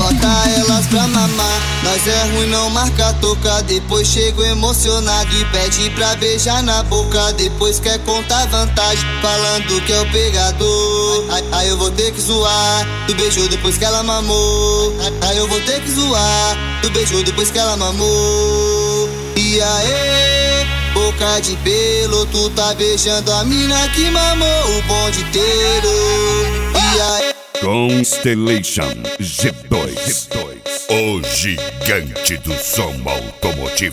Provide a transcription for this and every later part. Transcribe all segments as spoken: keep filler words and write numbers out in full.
bota elas pra mamar. Nós é ruim, não marca toca. Depois chego emocionado e pede pra beijar na boca. Depois quer contar vantagem, falando que é o pegador. Aí, aí eu vou ter que zoar, tu beijou depois que ela mamou. Aí eu vou ter que zoar, tu beijou depois que ela mamou. E aí, boca de pelo, tu tá beijando a mina que mamou o bonde inteiro. E aí, Constellation G dois, o gigante do som automotivo.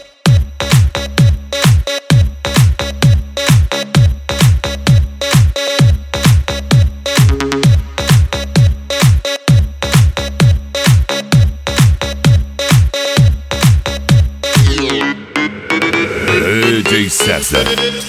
D J César.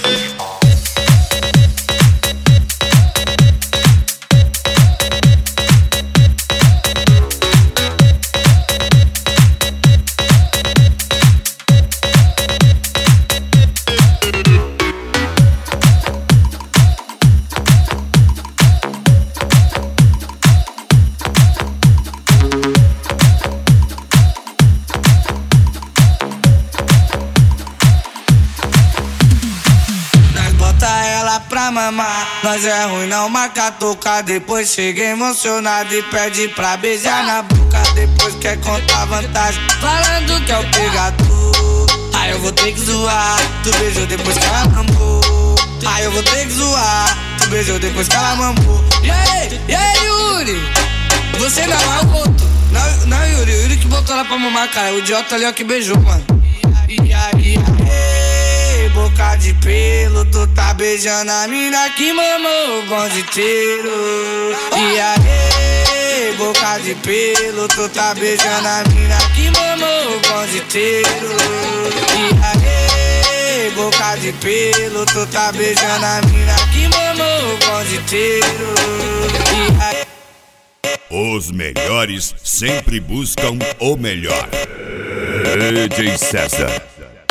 Pra mamar, nós é ruim, não marca toca. Depois chega emocionado e pede pra beijar na boca. Depois quer contar vantagem, falando que é o pegador. Aí eu vou ter que zoar, tu beijou depois que ela mamou. Aí eu vou ter que zoar, tu beijou depois que ela mamou. E aí, e aí, Yuri? Você não é o outro. Não, não, Yuri, o Yuri que botou ela pra mamar, cara. O idiota ali, ó, que beijou, mano. E aí, e aí, boca de pelo, tu tá beijando a mina que mamou o bonde inteiro. E aí, boca de pelo, tu tá beijando a mina que mamou o bonde inteiro. E aí, boca de pelo, tu tá beijando a mina que mamou o bonde inteiro. E aí, os melhores sempre buscam o melhor. D J César.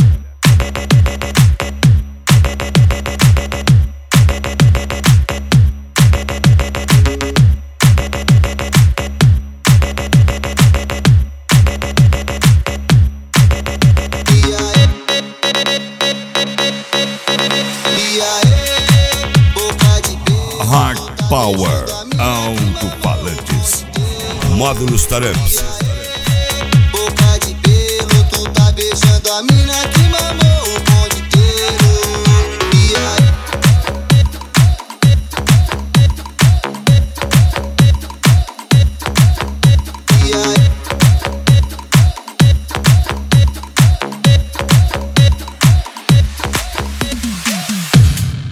Hard Power Alto-Falantes, módulos Taramps. boca de pelo, tu tá beijando a mina que